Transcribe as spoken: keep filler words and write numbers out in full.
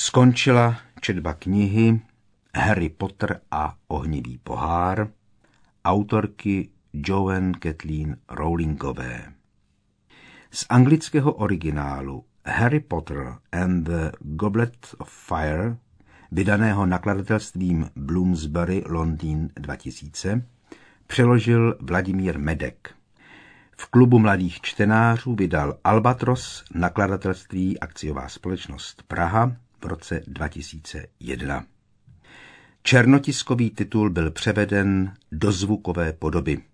Skončila četba knihy Harry Potter a ohnivý pohár autorky Joanne Kathleen Rowlingové. Z anglického originálu Harry Potter and the Goblet of Fire, vydaného nakladatelstvím Bloomsbury, Londýn dva tisíce, přeložil Vladimír Medek. V Klubu mladých čtenářů vydal Albatros, nakladatelství Akciová společnost Praha, v roce dva tisíce jedna. Černotiskový titul byl převeden do zvukové podoby.